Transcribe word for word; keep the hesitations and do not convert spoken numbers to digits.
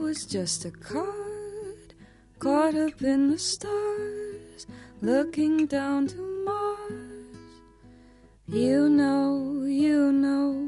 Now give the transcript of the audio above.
was just a card caught up in the stars, looking down to Mars. You know, you know,